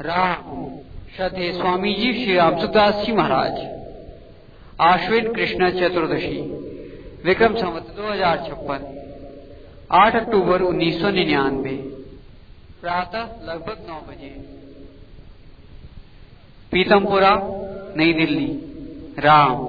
राम श्रद्धेय स्वामी जी श्री रामसुखदास जी महाराज। आश्विन कृष्ण चतुर्दशी, विक्रम संवत 2056, 8 अक्टूबर 1999, प्रातः लगभग 9 बजे, पीतमपुरा, नई दिल्ली। राम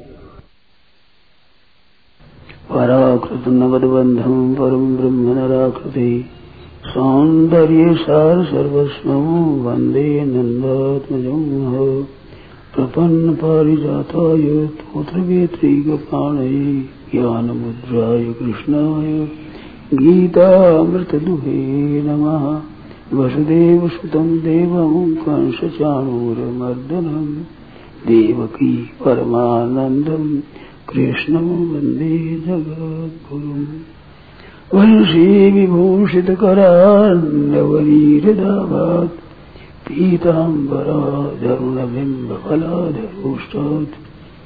पराकृत नवदबंधम परम ब्रह्म नराकृति सौंदर्य सार सर्वस्वं वंदे नंदात्मजं प्रपन्न पारिजाताय तोत्रवेत्रैकपाणये ज्ञानमुद्राय कृष्णाय गीतामृतदुहे नमः। वसुदेवसुतं देवं कंसचाणूरमर्दनं देवकी परमानन्दं कृष्णं वन्दे जगद्गुरुम्। वंशी विभूषितकरान्नवनीरदाभात् पीताम्बराधरुणबिम्बफलाधरोष्टात्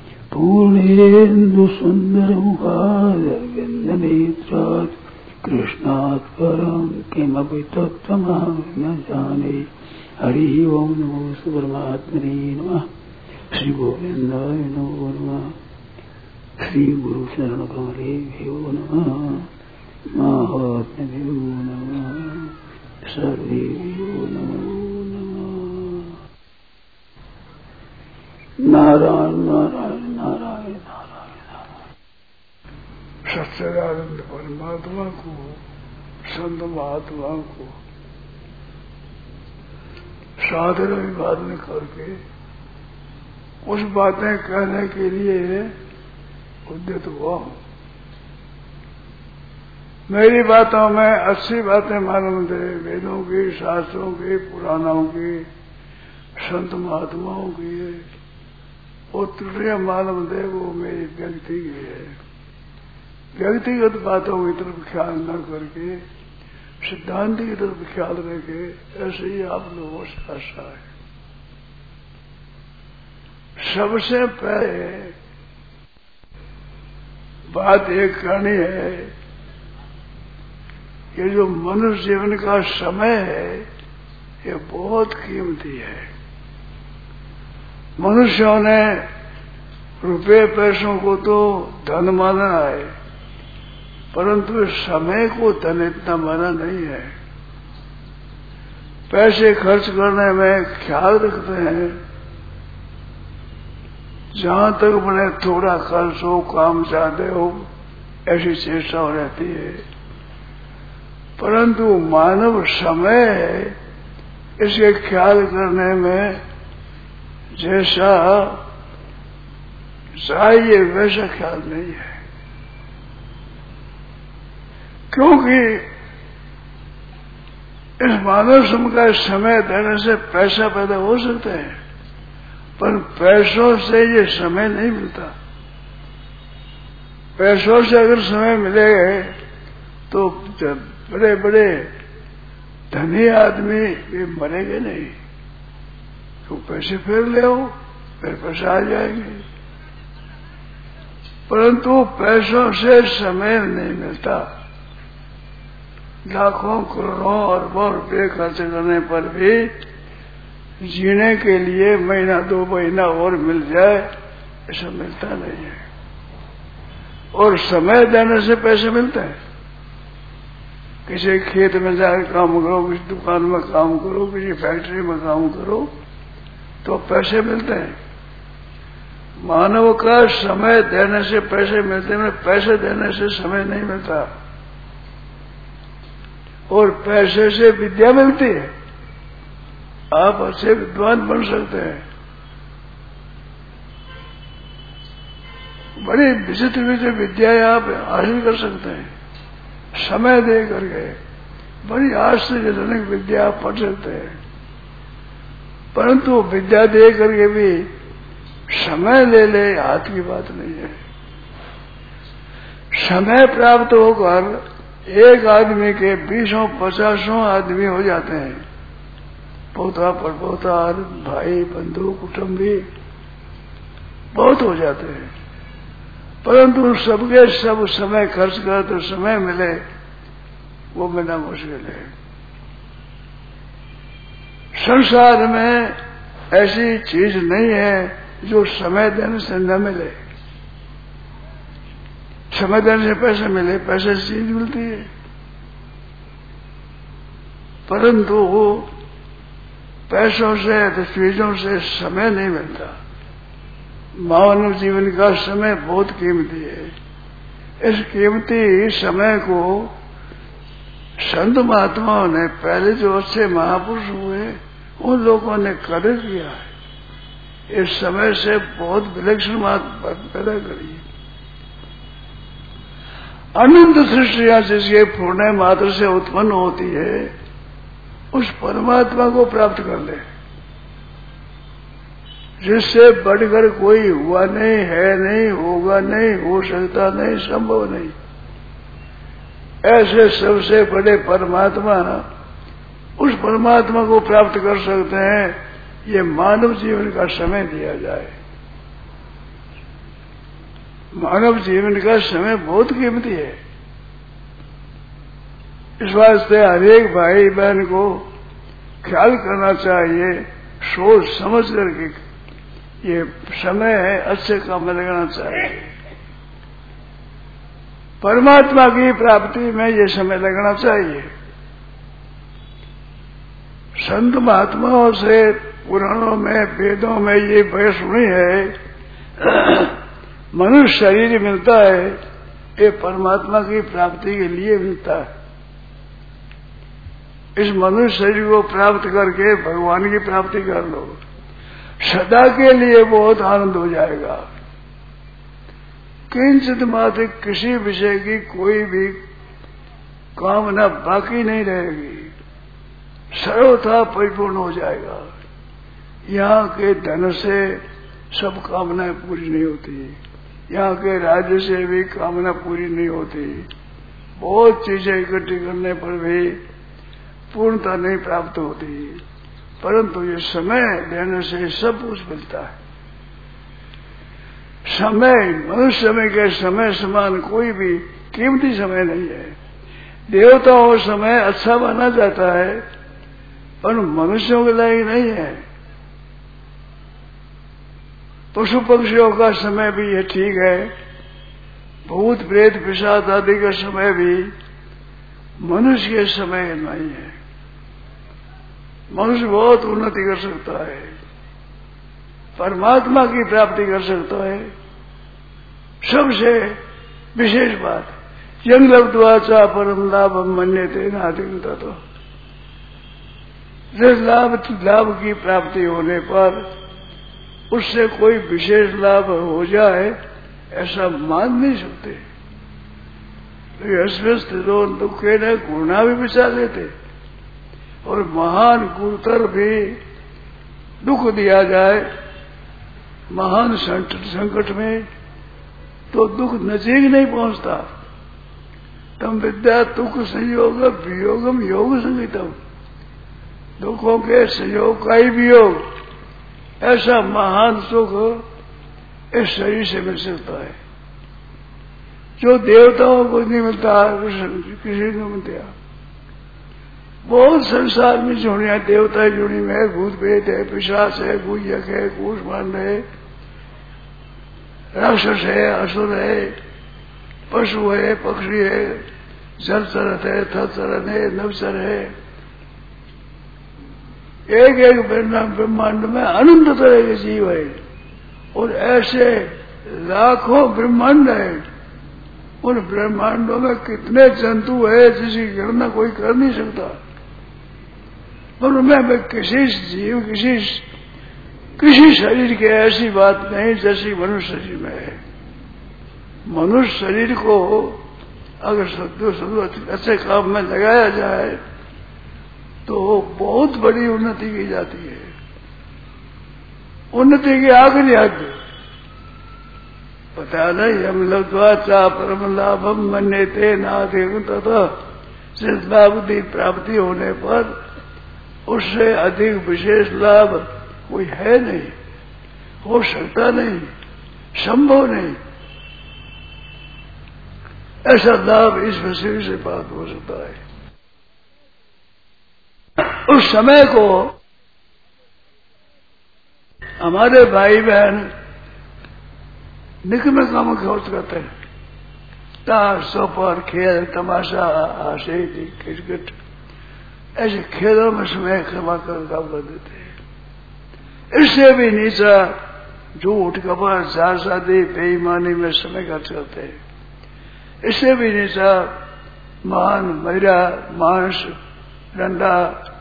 पूर्णेन्दुसुन्दरमुखादरविन्दनेत्रात् कृष्णात् परं किमपि तत्त्वमहं न जाने। हरिः ओं नमो परमात्मने नमः। श्रीगोविन्दाय नमो नमः। श्रीगुरुचरणकमलेभ्यो नमः। महात्म्यो नमः। सर्वेभ्यो नमो नमः। नारायण नारायण नारायण नारायण नारायण। सच्चिदानंद परमात्मा को, संत महात्मा को सादर अभिवादन करके कुछ बातें कहने के लिए उद्यत हुआ हूं। मेरी बातों में अच्छी बातें मालूम थे, वेदों की, शास्त्रों की, पुराणों की, संत महात्माओं की है। वो त्रुटियां मालूम थे, वो मेरी व्यक्ति की है। व्यक्तिगत बातों की तरफ ख्याल न करके सिद्धांत की तरफ ख्याल रखे, ऐसे ही आप लोगों से आशा है। सबसे पहले बात एक करनी है कि जो मनुष्य जीवन का समय है ये बहुत कीमती है। मनुष्यों ने रुपये पैसों को तो धन माना है, परंतु समय को धन इतना माना नहीं है। पैसे खर्च करने में ख्याल रखते हैं, जहां तक बने थोड़ा खर्च हो, काम ज्यादा हो, ऐसी चेष्टा रहती है। परंतु मानव समय है, इसके ख्याल करने में जैसा चाहिए वैसा ख्याल नहीं है। क्योंकि इस मानव समय का समय देने से पैसा पैदा हो सकता है, पर पैसों से ये समय नहीं मिलता। पैसों से अगर समय मिलेगा तो बड़े बड़े धनी आदमी भी मरेंगे नहीं। तो पैसे फिर ले आओ, फिर पैसे आ जाएंगे। परंतु पैसों से समय नहीं मिलता। लाखों करोड़ों अरबों रुपये खर्च करने पर भी जीने के लिए महीना 2 महीना और मिल जाए, ऐसा मिलता नहीं है। और समय देने से पैसे मिलते हैं। किसी खेत में जाकर काम करो, किसी दुकान में काम करो, किसी फैक्ट्री में काम करो, तो पैसे मिलते हैं। मानव का समय देने से पैसे मिलते हैं, पैसे देने से समय नहीं मिलता। और पैसे से विद्या मिलती है, आप अच्छे विद्वान बन सकते हैं। बड़ी विचित्र विचित्र विद्याएं आप हासिल कर सकते हैं समय दे करके। बड़ी आश्चर्यजनक विद्या आप पढ़ सकते हैं। परंतु विद्या दे करके भी समय ले ले, हाथ की बात नहीं है। समय प्राप्त होकर एक आदमी के 20-50 आदमी हो जाते हैं। पोता परपोता, भाई बंधु कुटुंबी बहुत हो जाते हैं। परंतु सबके सब समय खर्च कर तो समय मिले, वो मिलना मुश्किल है। संसार में ऐसी चीज नहीं है जो समय देने से न मिले। समय देने से पैसे मिले, पैसे से चीज मिलती है, परंतु पैसों से तो चीजों से समय नहीं मिलता। मानव जीवन का समय बहुत कीमती है। इस कीमती समय को संत महात्माओं ने, पहले जो अच्छे महापुरुष हुए, उन लोगों ने कदर किया है। इस समय से बहुत विलक्षण बात पैदा करी। अनंत सृष्टियां जिसके पूर्ण मात्र से उत्पन्न होती है, उस परमात्मा को प्राप्त कर ले, जिससे बढ़कर कोई हुआ नहीं, है नहीं, होगा नहीं, हो सकता नहीं, संभव नहीं। ऐसे सबसे बड़े परमात्मा, उस परमात्मा को प्राप्त कर सकते हैं। ये मानव जीवन का समय दिया जाए। मानव जीवन का समय बहुत कीमती है। इस वास्ते हरेक भाई बहन को ख्याल करना चाहिए, सोच समझ करके ये समय है, अच्छे काम में लगाना चाहिए। परमात्मा की प्राप्ति में ये समय लगना चाहिए। संत महात्माओं से पुराणों में, वेदों में ये बहस सुनी है, मनुष्य शरीर मिलता है, ये परमात्मा की प्राप्ति के लिए मिलता है। इस मनुष्य शरीर को प्राप्त करके भगवान की प्राप्ति कर लो, सदा के लिए बहुत आनंद हो जाएगा। किंचित मात्र किसी विषय की कोई भी कामना बाकी नहीं रहेगी, सर्वथा परिपूर्ण हो जाएगा। यहाँ के धन से सब कामनाएं पूरी नहीं होती, यहाँ के राज्य से भी कामना पूरी नहीं होती। बहुत चीजें इकट्ठी करने पर भी पूर्णता नहीं प्राप्त होती, परंतु ये समय देने से सब कुछ मिलता है। समय, मनुष्य समय के समय समान कोई भी कीमती समय नहीं है। देवताओं समय अच्छा माना जाता है, पर मनुष्यों के लायक नहीं है। पशु पक्षियों का समय भी ये ठीक है, भूत प्रेत पिशाच आदि का समय भी, मनुष्य के समय नहीं है। मनुष्य बहुत उन्नति कर सकता है, परमात्मा की प्राप्ति कर सकता है। सबसे विशेष बात, यंग लब्ध्वा परम लाभ मन्यते नाधिकता। तो जिस लाभ की प्राप्ति होने पर उससे कोई विशेष लाभ हो जाए, ऐसा मान नहीं सकते। अस्वस्थ दुखे न गुणा भी बचा लेते, और महान गुरुतर भी दुख दिया जाए महान संकट में, तो दुख नजीक नहीं पहुंचता। तम विद्या दुख संयोग वियोगम योग संगीतम, दुखों के संयोग का ही वियोग, ऐसा महान सुख इस शरीर से मिल सकता है, जो देवताओं को नहीं मिलता, किसी को मिलता। बहुत संसार में जोड़ियां देवता जुड़ी में है, भूत प्रेत है, पिशाच है, गुह्यक है, कूष्मांड है, राक्षस है, असुर है, पशु है, पक्षी है, जलचरत है, थलचरन है, नवचर है। एक एक ब्रह्मांड में अनंत तरह के जीव है, और ऐसे लाखों ब्रह्मांड है। उन ब्रह्मांडों में कितने जंतु है जिसकी गणना कोई कर नहीं सकता। पर उनमें किसी जीव, किसी शरीर की ऐसी बात नहीं जैसी मनुष्य शरीर में है। मनुष्य शरीर को अगर अच्छे काम में लगाया जाए तो बहुत बड़ी उन्नति की जाती है। उन्नति की आखिरी हद पता नहीं, हम लब्ध्वा चा परम लाभम मन्यते नाधिकं तथा, जिस लाभ की प्राप्ति होने पर उससे अधिक विशेष लाभ कोई है नहीं, हो सकता नहीं, संभव नहीं। ऐसा लाभ इस शरीर से प्राप्त हो सकता है। उस समय को हमारे भाई बहन निकम्मे काम खर्च करते हैं, ताश सोपर खेल तमाशा हंसी क्रिकेट ऐसे खेलों में समय क्षमा कर काम कर देते हैं। इससे भी नीचा झूठ कपट जार शादी बेईमानी में समय खर्च करते हैं। इससे भी नीचा मान मदिरा मांस डंडा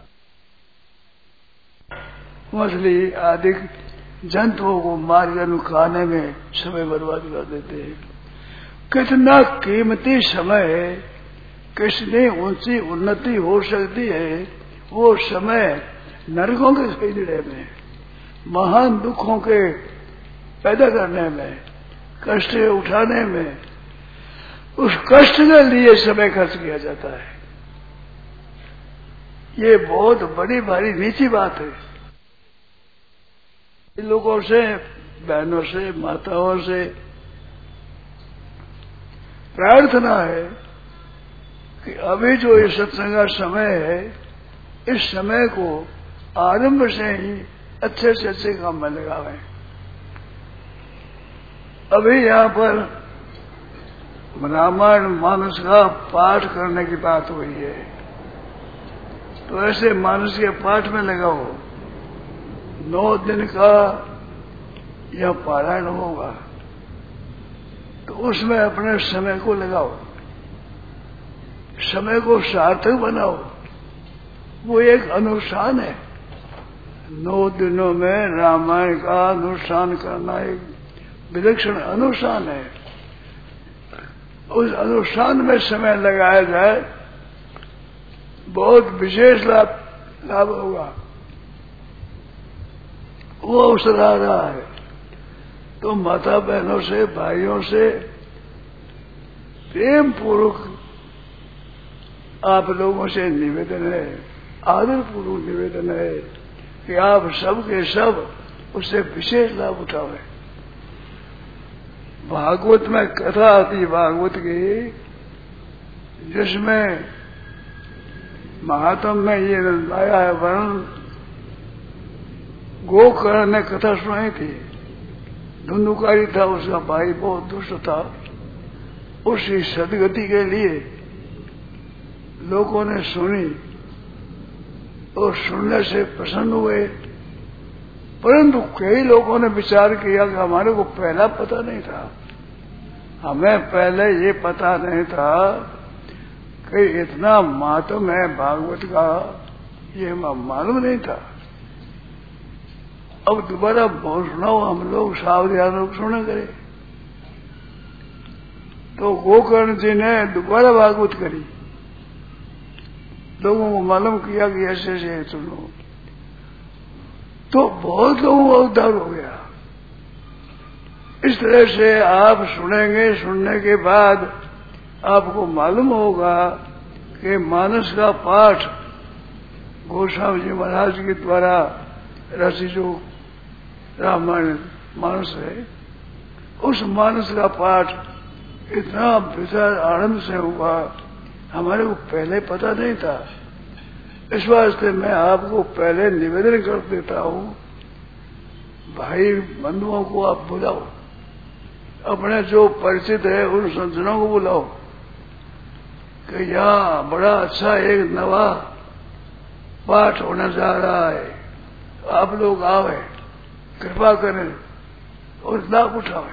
मछली आदि जंतुओं को मारकर खाने में समय बर्बाद कर देते हैं। कितना कीमती समय है, कितनी ऊंची उन्नति हो सकती है वो समय नरकों के खरीदने में, महान दुखों के पैदा करने में, कष्ट उठाने में, उस कष्ट के लिए समय खर्च किया जाता है। ये बहुत बड़ी भारी नीची बात है। लोगों से, बहनों से, माताओं से प्रार्थना है कि अभी जो ये सत्संग का समय है, इस समय को आरंभ से ही अच्छे से अच्छे काम में लगावें। अभी यहाँ पर रामायण मानस का पाठ करने की बात हुई है, तो ऐसे मानस के पाठ में लगाओ। 9 दिन का यह पारायण होगा, तो उसमें अपने समय को लगाओ, समय को सार्थक बनाओ। वो एक अनुष्ठान है। 9 दिनों में रामायण का अनुष्ठान करना एक विलक्षण अनुष्ठान है। उस अनुष्ठान में समय लगाया जाए, बहुत विशेष लाभ होगा। वो अवसर आ रहा है, तो माता बहनों से, भाइयों से प्रेम पूर्वक आप लोगों से निवेदन है, आदर पूर्वक निवेदन है कि आप सब के सब उससे विशेष लाभ उठावें। भागवत में कथा आती, भागवत की, जिसमें महात्म में ये आया है वर्णन। गोकर्ण ने कथा सुनाई थी। धुंधुकारी था, उसका भाई बहुत दुष्ट था। उसी सदगति के लिए लोगों ने सुनी और सुनने से प्रसन्न हुए, परंतु कई लोगों ने विचार किया कि हमारे को पहला पता नहीं था, हमें पहले ये पता नहीं था कि इतना मातम है भागवत का, ये हमें मालूम नहीं था। अब दोबारा बहुत सुनाओ, हम लोग सावधान लोग सुना करें। तो गोकर्ण जी ने दोबारा भागवत करी, लोगों को मालूम किया कि ऐसे ऐसे सुनो, तो बहुत लोगों का उद्धार हो गया। इस तरह से आप सुनेंगे, सुनने के बाद आपको मालूम होगा कि मानस का पाठ गोस्वामी जी महाराज के द्वारा रचित जो रामायण मानस है, उस मानस का पाठ इतना विचार आनंद से हुआ, हमारे को पहले पता नहीं था। इस वास्ते मैं आपको पहले निवेदन कर देता हूँ, भाई बंधुओं को आप बुलाओ, अपने जो परिचित है उन संतों को बुलाओ कि यहाँ बड़ा अच्छा एक नवा पाठ होने जा रहा है, आप लोग आवे, कृपा करें और लाभ उठावें।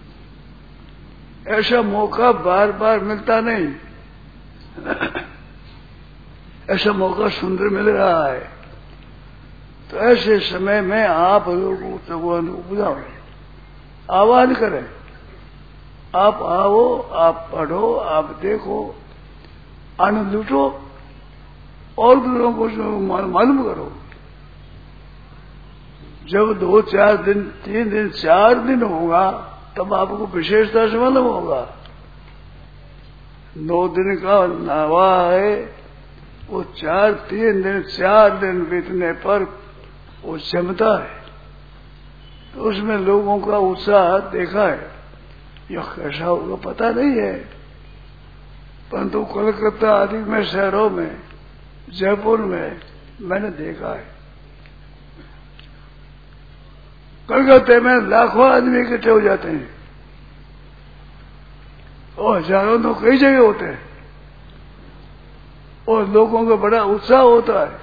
ऐसा मौका बार बार मिलता नहीं, ऐसा मौका सुंदर मिल रहा है। तो ऐसे समय में आप लोगों को बुलाओ, आह्वान करें, आप आओ, आप पढ़ो, आप देखो, आनंद लूटो और दूसरों को मालूम करो। जब 2, 4 दिन, 3 दिन, 4 दिन होगा तब आपको विशेषता से मालूम होगा। 9 दिन का नावा है, वो 3 दिन 4 दिन बीतने पर वो जमता है, तो उसमें लोगों का उत्साह देखा है। यह कैसा होगा पता नहीं है, परंतु कलकत्ता आदि में शहरों में, जयपुर में मैंने देखा है। कलकत्ते में लाखों आदमी इकट्ठे हो जाते हैं और हजारों तो कई जगह होते हैं और लोगों को बड़ा उत्साह होता है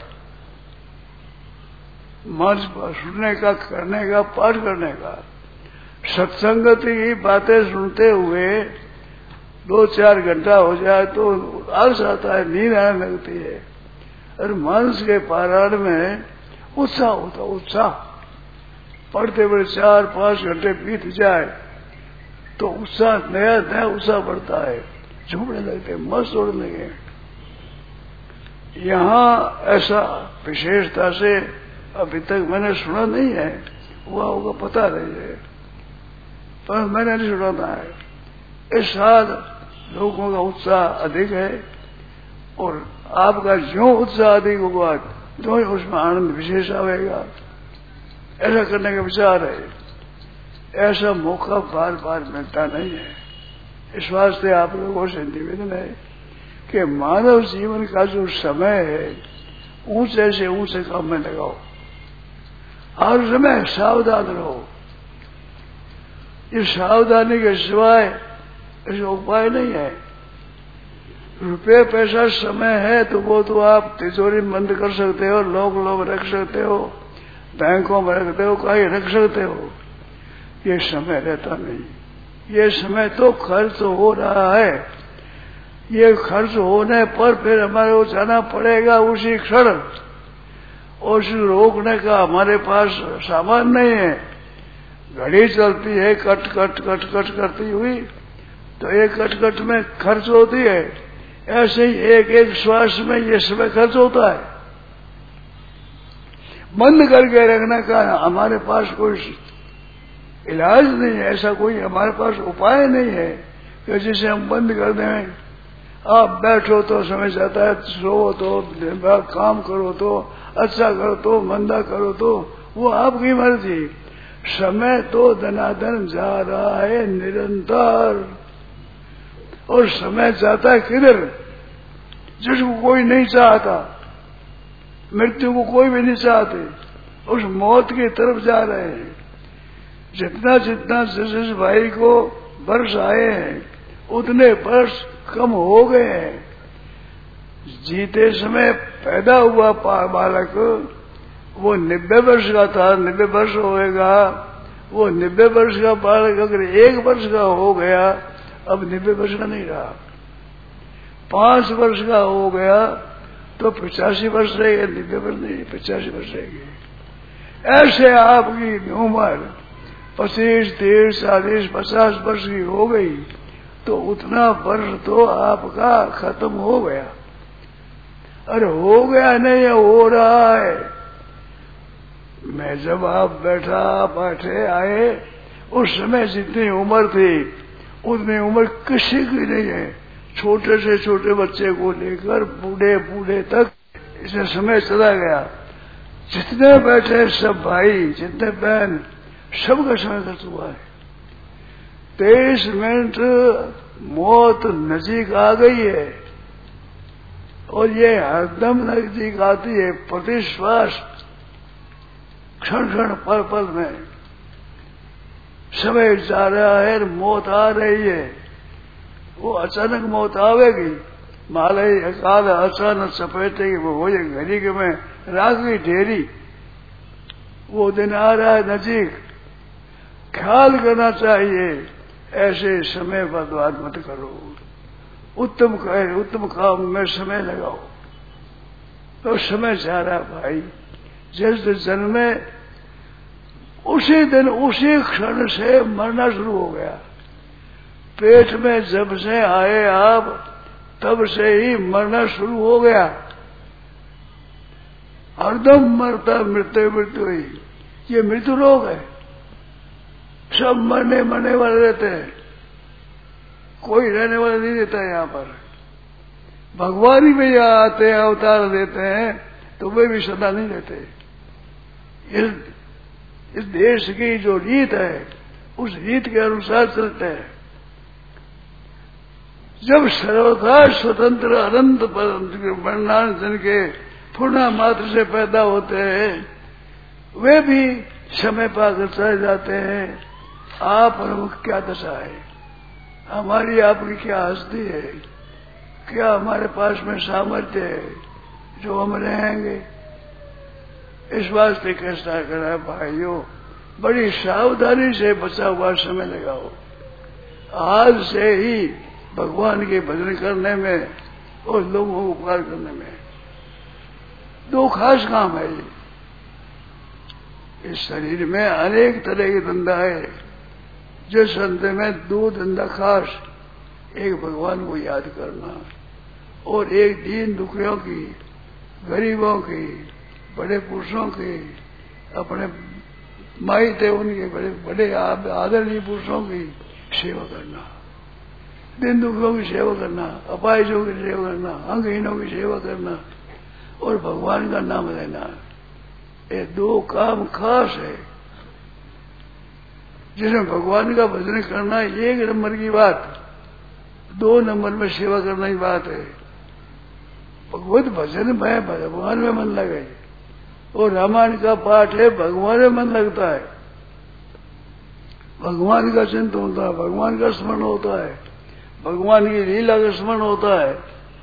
मंच पर सुनने का, करने का, पाठ करने का। सत्संगति की बातें सुनते हुए 2-4 घंटा हो जाए तो आलस आता है, नींद आने लगती है। और मानस के पारायण में उत्साह होता, उत्साह पढ़ते पढ़ते 4-5 घंटे बीत जाए तो उत्साह, नया नया उत्साह बढ़ता है, झूमने लगते, मस्त उड़ने लगे। यहाँ ऐसा विशेषता से अभी तक मैंने सुना नहीं है, हुआ होगा पता नहीं है, पर मैंने नहीं सुना है। इस साल लोगों का उत्साह अधिक है और आपका जो उत्साह अधिक होगा तो ही उसमें आनंद विशेष आएगा। ऐसा करने का विचार है। ऐसा मौका बार बार मिलता नहीं है। इस वास्ते आप लोगों से निवेदन है कि मानव जीवन का जो समय है ऊंचे से ऊंचे काम में लगाओ, हर समय सावधान रहो। इस सावधानी के सिवाय ऐसा उपाय नहीं है। रुपये पैसा समय है तो वो तो आप तिजोरी बंद कर सकते हो, लोग रख सकते हो, बैंकों में रखते हो, कहीं रख सकते हो। ये समय रहता नहीं। ये समय तो खर्च हो रहा है। ये खर्च होने पर फिर हमारे को जाना पड़ेगा उसी क्षण, और उसे रोकने का हमारे पास सामान नहीं है। घड़ी चलती है कट कट कट कट करती हुई, तो एक कट कट में खर्च होती है। ऐसे ही एक एक श्वास में ये समय खर्च होता है। बंद करके रखने का हमारे पास कोई इलाज नहीं है, ऐसा कोई हमारे पास उपाय नहीं है कि जिसे हम बंद कर दें। आप बैठो तो समय जाता है, सो तो, काम करो तो, अच्छा करो तो, मंदा करो तो, वो आपकी मर्जी। समय तो धनाधन जा रहा है निरंतर, और समय जाता है किधर? जिसको कोई नहीं चाहता, मृत्यु को कोई भी नहीं चाहते, उस मौत की तरफ जा रहे हैं। जितना जितना जिस भाई को वर्ष आए हैं उतने वर्ष कम हो गए हैं। जीते समय पैदा हुआ बालक वो 90 वर्ष का था, 90 वर्ष होएगा। वो 90 वर्ष का बालक अगर 1 वर्ष का हो गया, अब 90 वर्ष का नहीं रहा। 5 वर्ष का हो गया तो 85 वर्ष रहेगा, 90 वर्ष नहीं, 85 वर्ष रहेगी। ऐसे आपकी उम्र 25, 30, 40, 50 वर्ष की हो गई तो उतना वर्ष तो आपका खत्म हो गया। अरे हो गया नहीं, हो रहा है। मैं जब आप बैठे आए उस समय जितनी उम्र थी उतनी उम्र किसी की नहीं है। छोटे से छोटे बच्चे को लेकर बूढ़े तक इसे समय चला गया। जितने बैठे सब भाई, जितने बहन, सबका समय खर्च हुआ है। 23 मिनट मौत नजीक आ गई है और ये हरदम नजदीक आती है। प्रतिश्वास क्षण क्षण पल में समय जा रहा है, मौत आ रही है। वो अचानक मौत आवेगी, मालय अकाल अचानक सपेटेगी। वो ये घड़ी के में रात की ढेरी, वो दिन आ रहा है नजीक। ख्याल करना चाहिए, ऐसे समय बर्बाद मत करो। उत्तम काम में समय लगाओ। तो समय जा रहा भाई, जिस दिन जन्मे उसी दिन उसी क्षण से मरना शुरू हो गया। पेट में जब से आए आप तब से ही मरना शुरू हो गया। हरदम मरता, मृत्यु ही। ये मृत्यु रोग है। सब मरने वाले रहते हैं, कोई रहने वाला नहीं रहता है। यहाँ पर भगवान ही भी आते हैं, अवतार देते हैं, तो वे भी सदा नहीं रहते। इस देश की जो रीत है उस रीत के अनुसार चलते हैं। जब सर्वथा स्वतंत्र अनंत वर्णान जन के पूर्णा मात्र से पैदा होते हैं, वे भी समय पाकर चले जाते हैं। आप और हम क्या दशा है, हमारी आपकी क्या हस्ती है, क्या हमारे पास में सामर्थ्य है जो हम रहेंगे। इस वास्ते कैसा करा भाइयों, बड़ी सावधानी से बचा हुआ समय लगाओ। आज से ही भगवान के भजन करने में और लोगों को उपकार करने में दो खास काम है। इस शरीर में अनेक तरह के धंधा है, जिस धंधे में दो धंधा खास, एक भगवान को याद करना और एक दीन दुखियों की, गरीबों की, बड़े पुरुषों की, अपने माई थे उनके बड़े बड़े आदरणीय पुरुषों की सेवा करना, दिन दुखियों की सेवा करना, अपाहिजों की सेवा करना, अंगहीनों की सेवा करना और भगवान का नाम लेना। ये दो काम खास है, जिसमें भगवान का भजन करना एक नंबर की बात, दो नंबर में सेवा करना की बात है। भगवत भजन में भगवान में मन लगे और रामायण का पाठ है, भगवान में मन लगता है, भगवान का चिंतन होता है, भगवान का स्मरण होता है, भगवान की लीला का स्मरण होता है।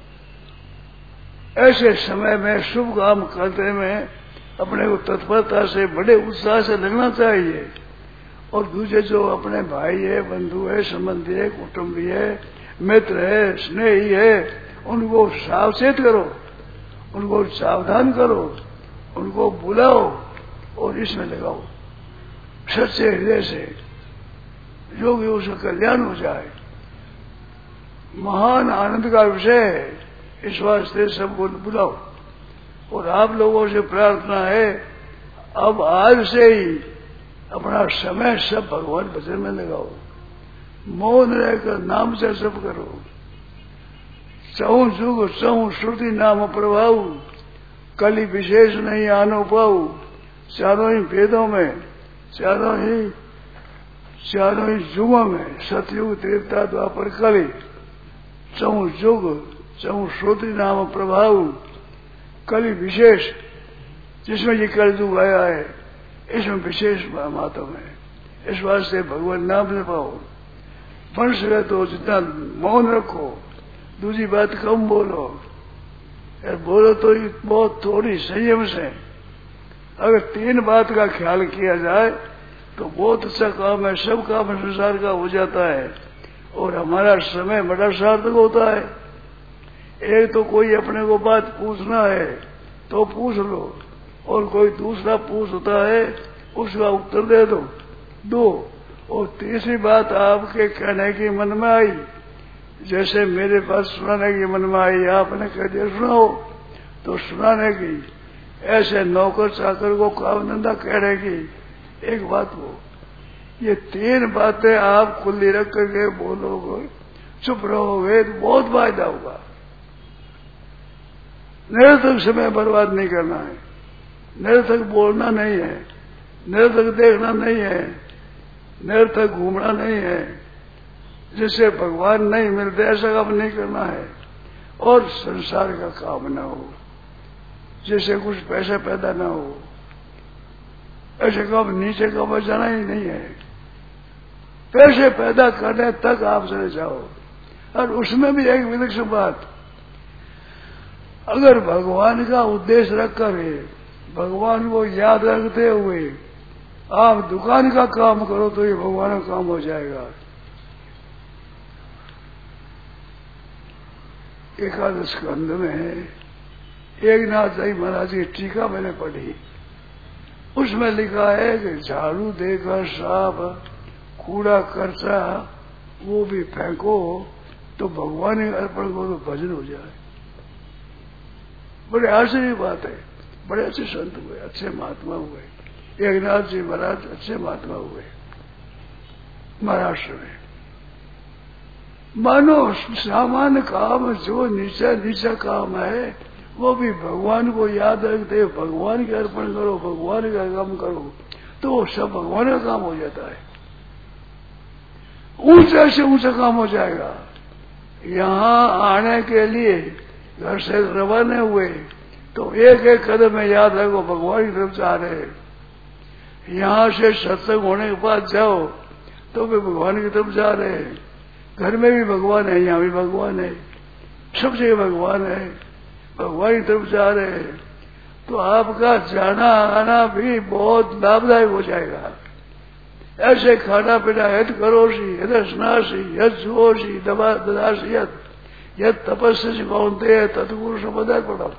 ऐसे समय में शुभ काम करते में अपने को तत्परता से बड़े उत्साह से लगना चाहिए। और दूसरे जो अपने भाई है, बंधु है, संबंधी है, कुटुंबी है, मित्र है, स्नेही है, उनको सावचेत करो, उनको सावधान करो, उनको बुलाओ और इसमें लगाओ सच्चे हृदय से, जो भी उसका कल्याण हो जाए। महान आनंद का विषय है, इस वास्ते सबको बुलाओ। और आप लोगों से प्रार्थना है, अब आज से ही अपना समय सब भगवान भजन में लगाओ, मौन रहकर नाम से सब करो। चहु जुग चहु श्रुति नाम प्रभाव, कली विशेष नहीं आनो पाऊ। चारों ही वेदों में, चारों ही युगों में, सतयुग त्रेता द्वापर कली, चहु जुग चहु श्रुति नाम प्रभाव, कली विशेष, जिसमें ये कलयुग आया है इसमें विशेष महत्व है। इस वास्ते भगवान नाम ले पाओ, बन सके तो जितना मौन रखो, दूसरी बात कम बोलो, यार बोलो तो बहुत थोड़ी संयम से। अगर तीन बात का ख्याल किया जाए तो बहुत अच्छा काम है, सब काम संसार का हो जाता है और हमारा समय बड़ा सार्थक होता है। एक तो कोई अपने को बात पूछना है तो पूछ लो, और कोई दूसरा पूछता है उसका उत्तर दे दो। और तीसरी बात आपके कहने की मन में आई, जैसे मेरे पास सुनाने की मन में आई, आपने कह दिया सुनाओ तो सुनाने की, ऐसे नौकर चाकर को काम धंधा कहने की एक बात हो। ये तीन बातें आप खुली रख करके बोलोगे, चुप रहोगे तो बहुत फायदा होगा। निरर्थक समय बर्बाद नहीं करना है, निरर्थक बोलना नहीं है, निरर्थक देखना नहीं है, निरर्थक घूमना नहीं है, जिससे भगवान नहीं मिलते ऐसा काम नहीं करना है। और संसार का काम न हो, जिससे कुछ पैसा पैदा न हो, ऐसे काम नीचे का बचाना ही नहीं है। पैसे पैदा करने तक आप चले जाओ। और उसमें भी एक विलक्षण बात, अगर भगवान का उद्देश्य रखकर है, भगवान को याद रखते हुए आप दुकान का काम करो तो ये भगवान का काम हो जाएगा। एकादश स्कंद में है, एक नाथ जी महाराज की टीका मैंने पढ़ी, उसमें लिखा है कि झाड़ू देकर साफ कूड़ा कर्चा वो भी फेंको तो भगवान अर्पण को तो भजन हो जाए। बड़े आश्चर्य की बात है। बड़े अच्छे संत हुए, अच्छे महात्मा हुए, एक नाथ जी महाराज अच्छे महात्मा हुए महाराष्ट्र में। मानो सामान्य काम जो नीचा काम है वो भी भगवान को याद रखते, भगवान के अर्पण करो, भगवान का काम करो तो वो सब भगवान का काम हो जाता है। ऊंचा से ऊंचा काम हो जाएगा। यहाँ आने के लिए घर से रवाना हुए तो एक एक कदम में याद रखो भगवान की तरफ जा रहे हैं। यहाँ से सत्संग होने के बाद जाओ तो वे भगवान की तरफ जा रहे हैं। घर में भी भगवान है, यहाँ भी भगवान है, सब जगह भगवान है, भगवान की तरफ जा रहे हैं। तो आपका जाना आना भी बहुत लाभदायक हो जाएगा। ऐसे खाना पीना यद करोषि यदस्नासि यद जुहोषि दबा ददासि यद तपस्या कौनते तत्पुरुष पदा पड़ा।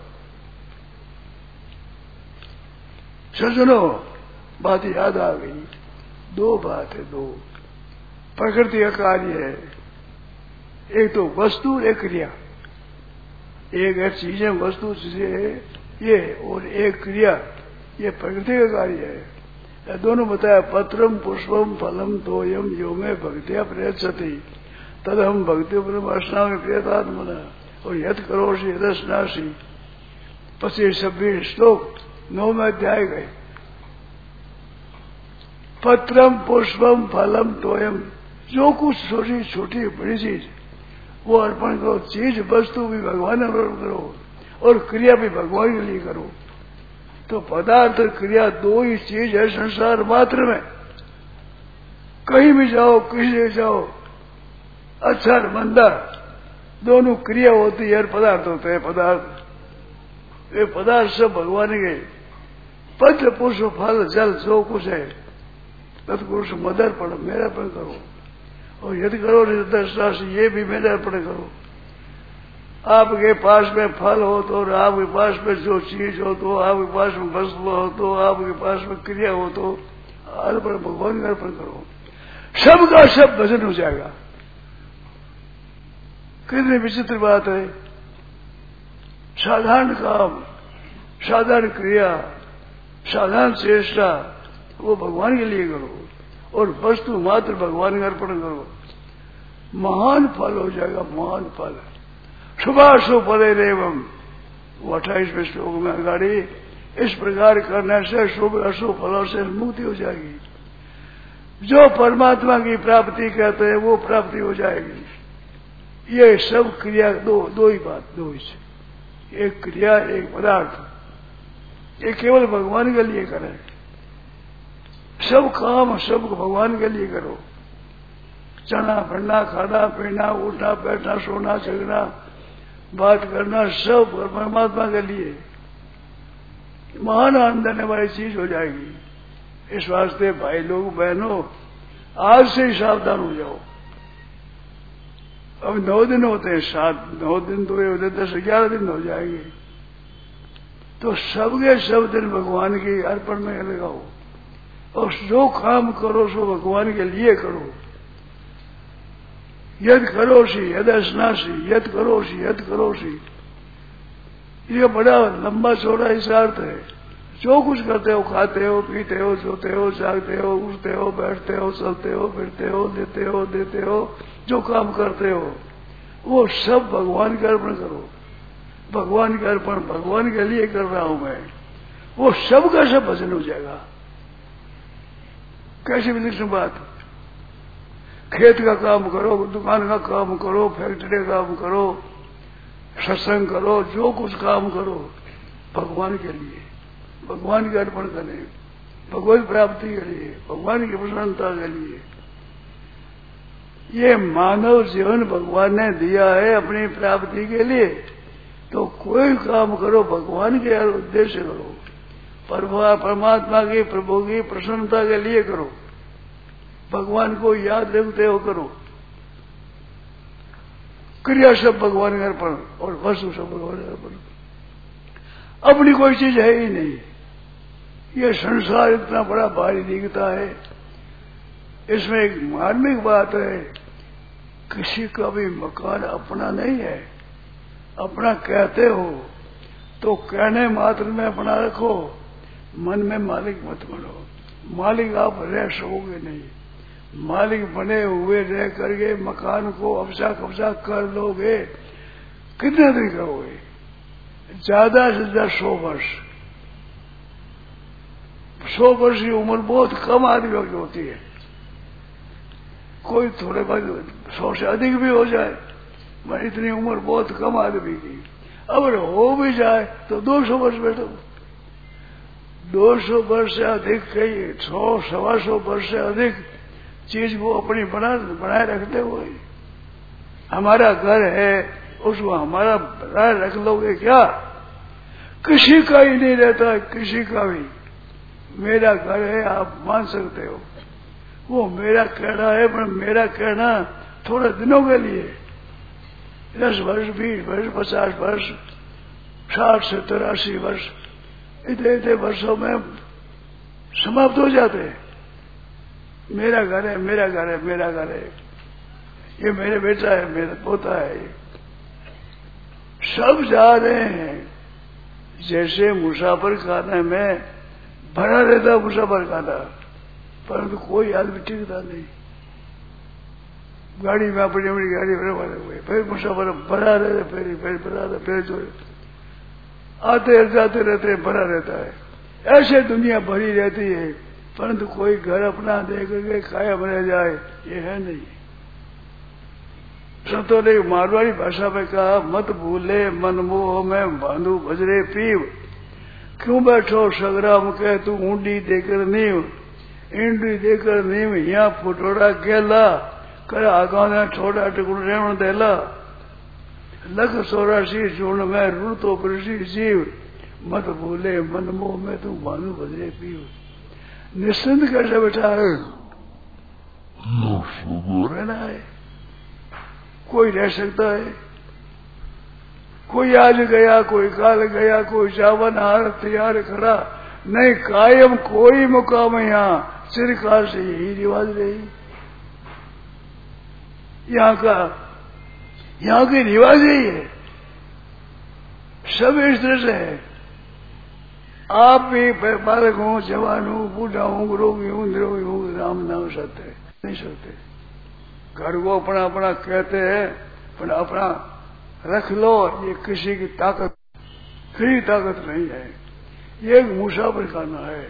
सज्जनों, बात याद आ गई। दो बात है, दो प्रकृति का कार्य है। एक तो वस्तु, एक क्रिया। एक है चीजें, वस्तु चीजें है ये, और एक क्रिया, ये प्रकृति का कार्य है। दोनों बताया। पत्रम पुष्पम फलम तोयम यो में भक्तिया प्रयच्छति तद हम भक्ति परमाशना में प्रियतात्मना। और यद करोषि यदस्नासि 25-26 श्लोक 9वें अध्याय गए। पत्रम पुष्पम फलम तोयम, जो कुछ छोटी छोटी बड़ी चीज वो अर्पण करो। चीज वस्तु भी भगवान अर्पण करो और क्रिया भी भगवान के लिए करो। तो पदार्थ क्रिया दो ही चीज है संसार मात्र में। कहीं भी जाओ, किसी जगह जाओ, अच्छा और मंदा दोनों क्रिया होती है और पदार्थ होते हैं। पदार्थ, ये पदार्थ सब भगवान के। पत्र पुष्प फल जल जो कुछ है तत्पुरुष मदर्पण, मेरा अर्पण करो। और यदि करो दर्शराशि, ये भी मेरा अर्पण करो। आपके पास में फल हो तो, आपके पास में जो चीज हो तो, आपके पास में वस्तु हो तो, आपके पास में क्रिया हो तो अर्पण भगवान का अर्पण करो। सबका सब भजन हो जाएगा। कितनी विचित्र बात है। साधारण काम, साधारण क्रिया, साधारण चेष्टा वो भगवान के लिए करो और वस्तु मात्र भगवान का अर्पण करो। महान फल हो जाएगा, महान फल। शुभाशुभ फले रेवम, वो 28वें श्लोक में अगाड़ी। इस प्रकार करने से शुभ अशुभ फलों से मुक्ति हो जाएगी। जो परमात्मा की प्राप्ति कहते हैं वो प्राप्ति हो जाएगी। ये सब क्रिया दो ही बात, दो ही। एक क्रिया, एक पदार्थ, ये केवल भगवान के लिए करें। सब काम सब भगवान के लिए करो। चना पढ़ना, खाना पीना, उठना बैठना, सोना जगना, बात करना, सब परमात्मा के लिए महान आनंद देने वाली चीज हो जाएगी। इस वास्ते भाई लोग बहनों, आज से ही सावधान हो जाओ। अब 9 दिन होते हैं, 9 दिन तो 10-11 दिन हो जाएंगे। तो सबके सब दिन भगवान की अर्पण में लगाओ और जो काम करो सो भगवान के लिए करो। यद करोषि यदस्नासि यद करोषि यद करोषि, ये बड़ा लंबा चौड़ा इस अर्थ है। जो कुछ करते हो, खाते हो, पीते हो, सोते हो, जागते हो, उठते हो, बैठते हो, चलते हो, फिरते हो, लेते हो, देते हो, जो काम करते हो वो सब भगवान के अर्पण करो। भगवान के अर्पण भगवान के लिए कर रहा हूं मैं, वो सब का सब भजन हो जाएगा। कैसी विलक्षण बात। खेत का काम करो, दुकान का काम करो, फैक्ट्री का काम करो, सत्संग करो, जो कुछ काम करो भगवान के लिए, भगवान के अर्पण करें, भगवत प्राप्ति के लिए, भगवान की प्रसन्नता के लिए। ये मानव जीवन भगवान ने दिया है अपनी प्राप्ति के लिए। तो कोई काम करो भगवान के उद्देश्य करो, परमात्मा की प्रभु की प्रसन्नता के लिए करो, भगवान को याद रखते हो करो। क्रिया सब भगवान का अर्पण और वस्तु सब भगवान का अर्पण। अपनी कोई चीज है ही नहीं। ये संसार इतना बड़ा भारी दिखता है, इसमें एक मार्मिक बात है, किसी का भी मकान अपना नहीं है। अपना कहते हो तो कहने मात्र में अपना रखो, मन में मालिक मत बनो। मालिक आप रह सकोगे नहीं। मालिक बने हुए रह करके मकान को कब्जा कर लोगे, कितने दिन करोगे? ज्यादा से ज्यादा 100 वर्ष। 100 वर्ष की उम्र बहुत कम आदमियों की होती है। कोई थोड़े बहुत 100 से अधिक भी हो जाए, मैं इतनी उम्र बहुत कम आदमी की। अगर हो भी जाए तो 200 वर्ष बैठो। 200 वर्ष से अधिक, कई 100-125 वर्ष से अधिक चीज को अपनी बनाए रखते हुए, हमारा घर है उसको हमारा बनाए रख लोगे क्या? किसी का ही नहीं रहता, किसी का भी। मेरा घर है आप मान सकते हो, वो मेरा कहना है, पर मेरा कहना थोड़े दिनों के लिए, 10 वर्ष, 20 वर्ष, 50 वर्ष, 60, 70, 80 वर्ष, इतने वर्षों में समाप्त हो जाते हैं। मेरा घर है, मेरा घर है, मेरा घर है, ये मेरे बेटा है, मेरा पोता है, सब जा रहे हैं। जैसे मुसाफिर खाने में भरा रहता मुसाफिर खाना, परंतु कोई आदमी टिकता नहीं। गाड़ी में अपनी अपनी गाड़ी भरे हुए, फिर मुसाफिर भरा रहता, फिर भरा रहता, फिर जो आते जाते रहते भरा रहता है। ऐसे दुनिया भरी रहती है, परंतु कोई घर अपना दे करके कायम रह जाए, ये है नहीं। संतों ने मारवाड़ी भाषा में कहा, मत भूले मनमोह में बांधू बजरे पीव, क्यों बैठो संग्राम के तू ऊंडी देकर नीव, ईंडी देकर नीव यहाँ फुटोड़ा गेला, कर आगा छोड़ा टुकड़ रेवण देला, लख 84 चूर्ण में रू तो कृषि जीव, मत भूले मनमोह में तू बांधू बजरे पीव। निश्चिंत कैसे बैठा है? रहना है। कोई रह सकता है? कोई आज गया, कोई काल गया, कोई चावन हार तैयार खड़ा नहीं, कायम कोई मुकाम यहाँ चिरकाल से यही रिवाज रही। यहाँ के रिवाज यही है, सब इस तरह से है। आप भी बालक हूँ, जवान हूँ, बूढ़ा हूँ, रोगी हूँ, निरोगी हूँ, राम नाम सत्य नहीं सकते। घर को अपना अपना कहते हैं, पर अपना रख लो, ये किसी की ताकत, किसी ताकत नहीं है। ये एक मुसाफिर खाना है।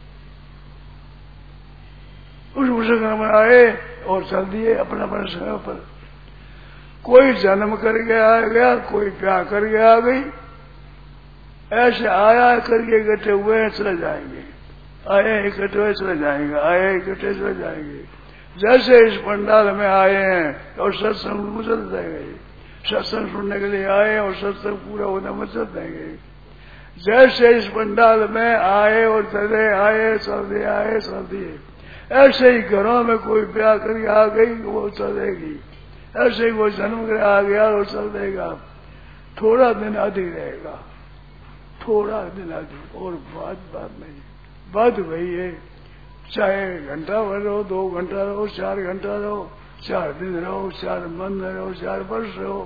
उस मुसाफिर में आए और चल दिए अपना अपना समय पर। कोई जन्म कर गया, कोई प्यार कर गया आ गई, ऐसे आया करके इकट्ठे हुए हैं, चले जाएंगे, आए इकट्ठे हुए चले जाएंगे, आए इकट्ठे चले जाएंगे। जैसे इस पंडाल में आए हैं और सत्संग में चल जाएंगे, सत्संग सुनने के लिए आए और सत्संग पूरा होने में चल जाएंगे। जैसे इस पंडाल में आए और चले, आए चल दिए, आए चल दिए, ऐसे ही घरों में कोई ब्याह करके आ गई वो चलेगी, ऐसे ही वो जन्म कर आ गया और चल देगा। थोड़ा दिन अधिक रहेगा, थोड़ा दिन अधिक, और बात नहीं। बात वही है, चाहे घंटा भर रहो, 2 घंटा रहो, 4 घंटा रहो, 4 दिन रहो, 4 महीने रहो, 4 वर्ष रहो,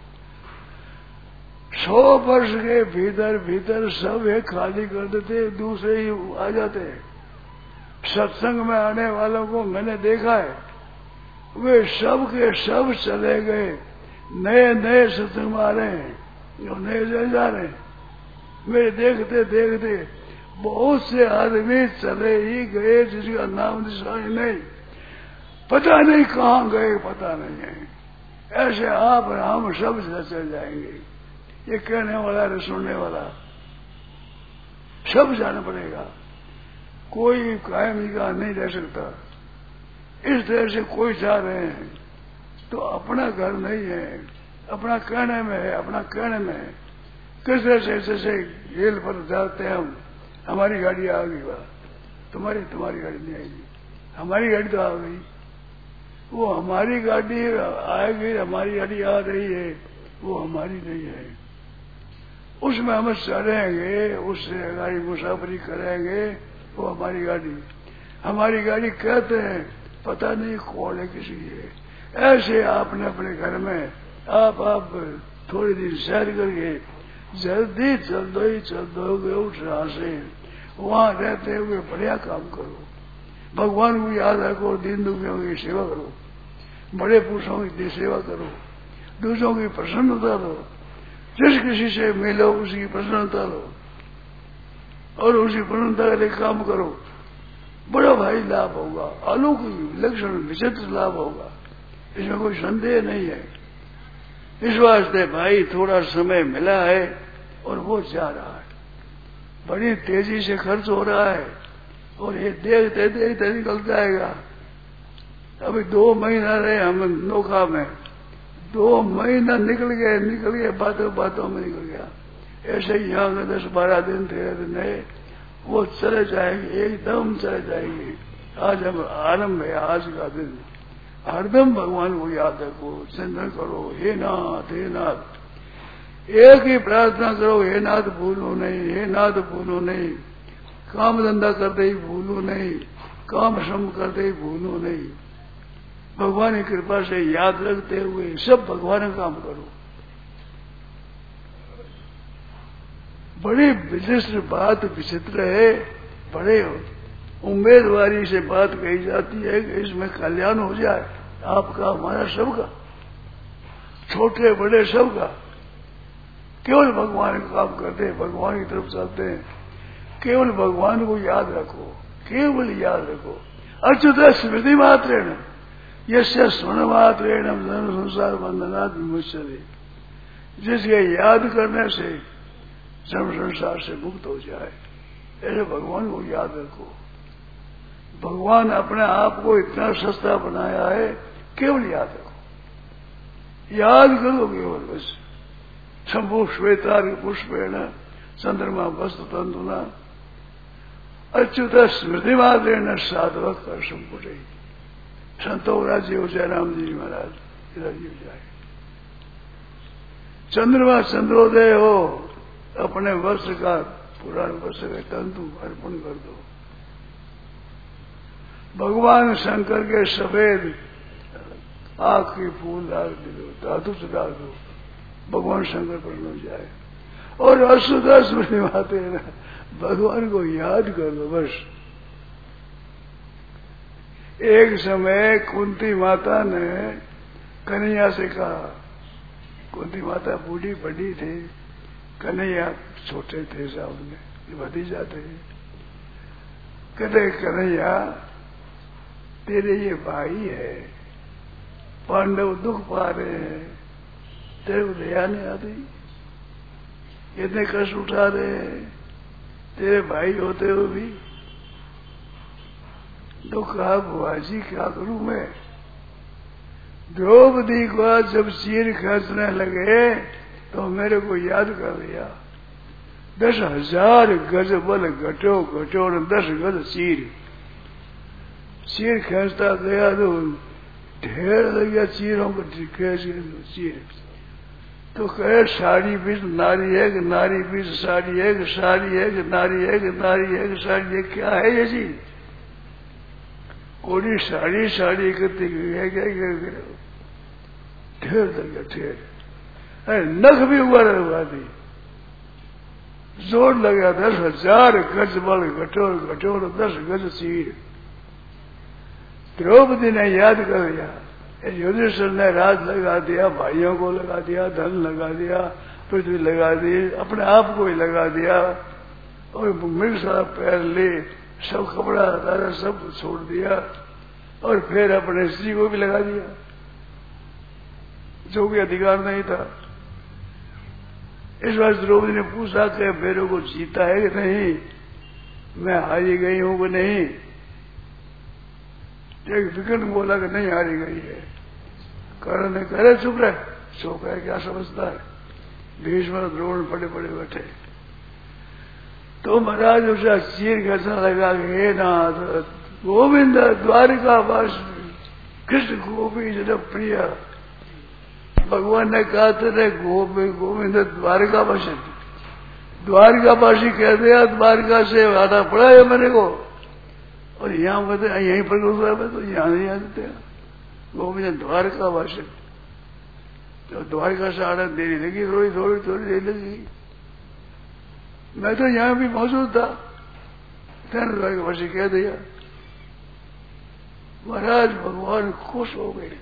100 वर्ष के भीतर भीतर सब एक खाली कर देते, दूसरे ही आ जाते। सत्संग में आने वालों को मैंने देखा है, वे सब के सब चले गए, नए नए सत्संग में आ रहे हैं, जो नए चले जा रहे हैं। मेरे देखते देखते बहुत से आदमी चले ही गए, जिसका नाम निशान नहीं, पता नहीं कहाँ गए, पता नहीं है। ऐसे आप हम सब चले जाएंगे। ये कहने वाला है, सुनने वाला, सब जाना पड़ेगा। कोई कायम का नहीं रह सकता। इस तरह से कोई जा रहे हैं तो अपना घर नहीं है, अपना कहने में है, अपना कहने में है। किस तरह से जैसे गेल पर जाते हैं हम, हमारी गाड़ी आ गई, वह तुम्हारी गाड़ी नहीं आएगी, हमारी गाड़ी तो आ गई। वो हमारी गाड़ी आएगी, हमारी गाड़ी आ रही है, वो हमारी नहीं है। उसमें हम चढ़ेंगे, उससे गाड़ी मुसाफरी करेंगे, वो हमारी गाड़ी कहते हैं, पता नहीं कौन है, किसी है। ऐसे आपने अपने घर में आप थोड़ी दिन सैर करके जल्दी चल दोगे उठ रहा से, वहां रहते हुए बढ़िया काम करो, भगवान को याद रखो, दीन दुखियों की सेवा करो, बड़े पुरुषों की सेवा करो, दूसरों की प्रसन्नता लो, जिस किसी से मिलो उसकी प्रसन्नता लो और उसी प्रसन्नता के लिए काम करो, बड़ा भाई लाभ होगा, अलौकिक लक्षण विचित्र लाभ होगा, इसमें कोई संदेह नहीं है। इस वास्ते भाई थोड़ा समय मिला है और वो जा रहा है, बड़ी तेजी से खर्च हो रहा है और ये देखते देखते निकल जाएगा। अभी 2 महीना रहे हम नौका में, 2 महीना निकल गए, बातों बातों में निकल गया। ऐसे ही यहाँ के 10-12 दिन 13 दिन है, वो चले जाएंगे, एकदम चले जाएंगे। आज हम आरंभ है, आज का दिन हरदम भगवान को याद रखो, चिंतन करो, हे नाथ हे नाथ, एक ही प्रार्थना करो, हे नाथ भूलो नहीं, हे नाथ भूलो नहीं, काम धंधा करते ही भूलो नहीं, काम श्रम करते ही भूलो नहीं। भगवान की कृपा से याद रखते हुए सब भगवान का काम करो। बड़ी विशिष्ट बात विचित्र है, बड़े उम्मीदवारी से बात कही जाती है कि इसमें कल्याण हो जाए, आपका हमारा सबका, छोटे बड़े सबका। केवल भगवान का काम करते हैं, भगवान की तरफ चलते हैं, केवल भगवान को याद रखो, केवल याद रखो। अच्युत स्मृति मात्रेण यस्य स्मरण मात्रेण धन संसार बंधनात् विमुच्यते, जिसके याद करने से जन्म संसार से मुक्त हो जाए, ऐसे भगवान को याद रखो। भगवान अपने आप को इतना सस्ता बनाया है, केवल याद रखो, याद करो केवल बस। शंभु श्वेतार्घ पुष्पेण चंद्रमा वस्तु तंतुना अच्युत स्मृति मात्रेण साधवक कर संपुटे। संतो राज्य हो जाए, राम जी महाराज राज्य हो जाए। चंद्रमा चंद्रोदय हो, अपने वर्ष का पुराण वर्ष का तंतु अर्पण कर दो। भगवान शंकर के सफेद आंख के फूल डाल दो, धातु से डाल दो, भगवान शंकर प्रसन्न हो जाए। और अशुद्ध स्मृति आते हैं, भगवान को याद कर दो बस। एक समय कुंती माता ने कन्हैया से कहा, कुंती माता बूढ़ी बड़ी थी, कन्हैया छोटे थे सामने, ये भतीजा थे। कहते कन्हैया तेरे ये भाई है, पांडव दुख पा रहे हैं, तेरे को दया नहीं आती, इतने कष्ट उठा रहे हैं, तेरे भाई होते हुए भी। तो कहा बुआ जी क्या करूं मैं। द्रौपदी को जब चीर खर्चने लगे तो मेरे को याद कर लिया। 10,000 गज बल घटो घटो 10 गज चीर खींचता गया तो ढेर लग गया चीरों को चीर। तो कहे साड़ी बीच नारी है कि नारी बीच साड़ी है कि साड़ी है कि नारी है कि नारी है कि साड़ी है, क्या है ये चीज। कोई साड़ी साड़ी करती है क्या ढेर लग गया ढेर। अरे नख भी हुआ थी, जोर लग गया। 10,000 गज बल घटोर घटोर 10 गज चीर। द्रौपदी ने याद कर लिया, युधिष्ठिर ने राज लगा दिया, भाइयों को लगा दिया, धन लगा दिया, पृथ्वी लगा दी, अपने आप को ही लगा दिया, और मृग सारा पैर ले, सब कपड़ा हटाया, सब छोड़ दिया, और फिर अपने स्त्री को भी लगा दिया, जो भी अधिकार नहीं था। इस बार द्रौपदी ने पूछा कि मेरे को जीता है कि नहीं, मैं हारी गई हूं कि नहीं। एक विकट बोला कि नहीं हारी गई है। कर्ण ने करे चुप रहे, चुप है क्या समझता है। भीष्म द्रोण पड़े पड़े बैठे। तो महाराज उसे चीर घसने लगा, हे नाथ गोविंद द्वारिका वास कृष्ण गोपी जन प्रिय। भगवान ने कहा तेरे गोविंद द्वारिकावासी, द्वारिकावासी कह दिया, द्वारिका से आना पड़ा है मेरे को, और यहाँ कहते यहीं पर तो यहाँ नहीं आ देते। गोविंद द्वारिकावासी, तो द्वारिका से आना देरी लगी, थोड़ी थोड़ी थोड़ी देरी लगी। मैं तो यहाँ भी मौजूद था, तेरे द्वारिकावासी कह दिया। महाराज भगवान खुश हो गए,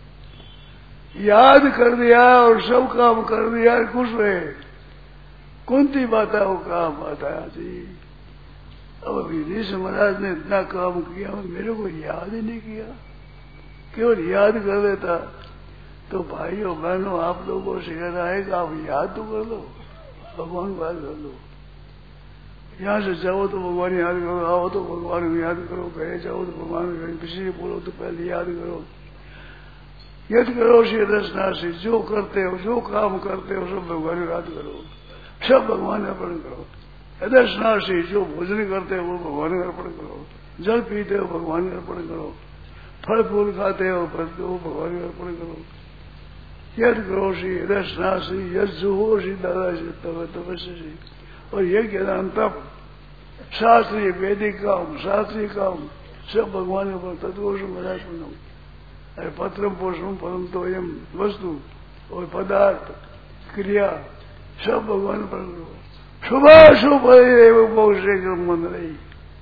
याद कर दिया और सब काम कर दिया, खुश हुए। कुंती माता को काम माता जी, अब युधिष्ठिर महाराज ने इतना काम किया, मेरे को याद ही नहीं किया। केवल याद कर देता तो भाइयों बहनों आप लोगों को कहना है कि आप याद तो कर लो, भगवान को याद कर लो। यहाँ से जाओ तो भगवान याद करो, आओ तो भगवान को याद करो, कहे जाओ तो भगवान को, किसी से बोलो तो पहले याद करो। यद करो से दर्शनाशी, जो करते हो, जो काम करते हो, सब भगवान को याद करो, सब भगवान अर्पण करो। दर्शनाशी, जो भोजन करते हो वो भगवान को अर्पण करो, जल पीते हो भगवान को अर्पण करो, फल फूल खाते हो वो भगवान को अर्पण करो। यद करोषि दर्शनाशी, यद जुहोषि दादाशी तब तपस्वी, और यज्ञ दान तप, शास्त्रीय वैदिक काम, शास्त्रीय काम, सब भगवान को तत्वोषम पदार्पणम। अरे पत्रम पोषम परम तो यम वस्तु और पदार्थ क्रिया सब भगवान पर करो। शुभाशुभ मोक्ष कर्म बंध रही,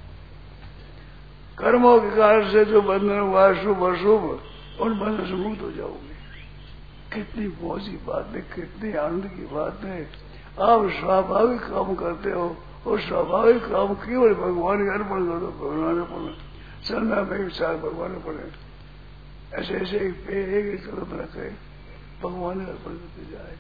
कर्मों के कारण से जो बंधन हुआ शुभ अशुभ, उन बंधन से मुक्त हो जाओगे। कितनी मौज की बात है, कितनी आनंद की बात है। आप स्वाभाविक काम करते हो और स्वाभाविक काम केवल भगवान का अर्पण कर दो, भगवान अर्पण चलना में विचार भगवान अर्पण, ऐसे ऐसे एक कदम रखे भगवान अर्पण करते जाए,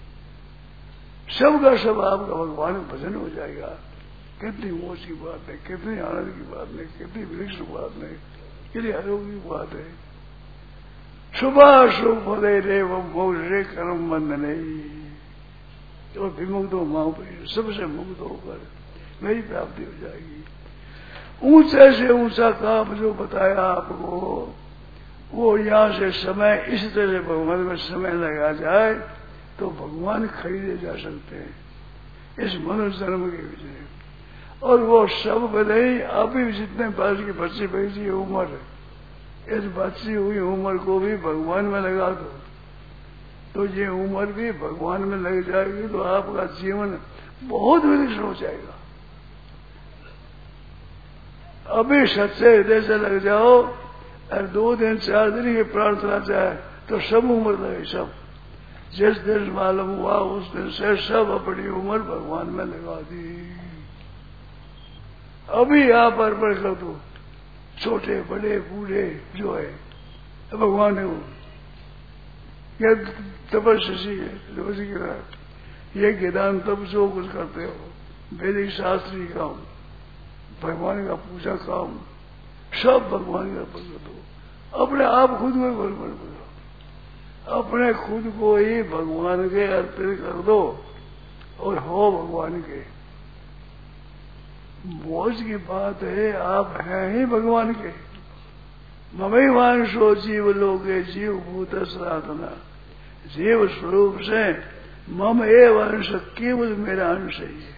सबका सब आपका भगवान भजन हो जाएगा। कितनी मौज की बात है, कितनी आनंद की बात है, कितनी वृक्ष बात है, कितनी आरोग्य की बात है। शुभाशुभ फले रेव मोक्ष कर्म बंधन और विमुक्त हो माओ पे, सबसे मुक्त होकर मेरी प्राप्ति हो जाएगी। ऊंचे से ऊंचा काम जो बताया आपको, वो यहाँ से समय इस तरह भगवान में समय लगा जाए तो भगवान खरीदे जा सकते हैं इस मनुष्य जन्म के विषय। और वो सब बधाई अभी जितने वर्ष की बच्ची बची उम्र, इस बच्ची हुई उम्र को भी भगवान में लगा दो तो ये उम्र भी भगवान में लग जाएगी, तो आपका जीवन बहुत विलक्षण हो जाएगा। अभी सच्चे हृदय से लग जाओ और 2 दिन 4 दिन की प्रार्थना चाहे तो सब उम्र लगे, सब जिस दिन मालूम हुआ उस दिन से सब अपनी उम्र भगवान में लगा दी। अभी आप अर्पण कर दो, छोटे बड़े बूढ़े जो है भगवान है वो। यह तपस्वी है, तपस्वी की तरह ये ज्ञान तब जो कुछ करते हो, वैदिक शास्त्रीय काम, भगवान का पूजा काम, सब भगवान का अर्पण कर दो। अपने आप खुद को अर्पण करो, अपने खुद को ही भगवान के अर्पित कर दो और हो भगवान के। मौज की बात है, आप हैं ही भगवान के। ममई वांशो जीव लोगे जीव भूत सनातना, जीव स्वरूप से मम एव अंश, केवल मेरा अंश ही है।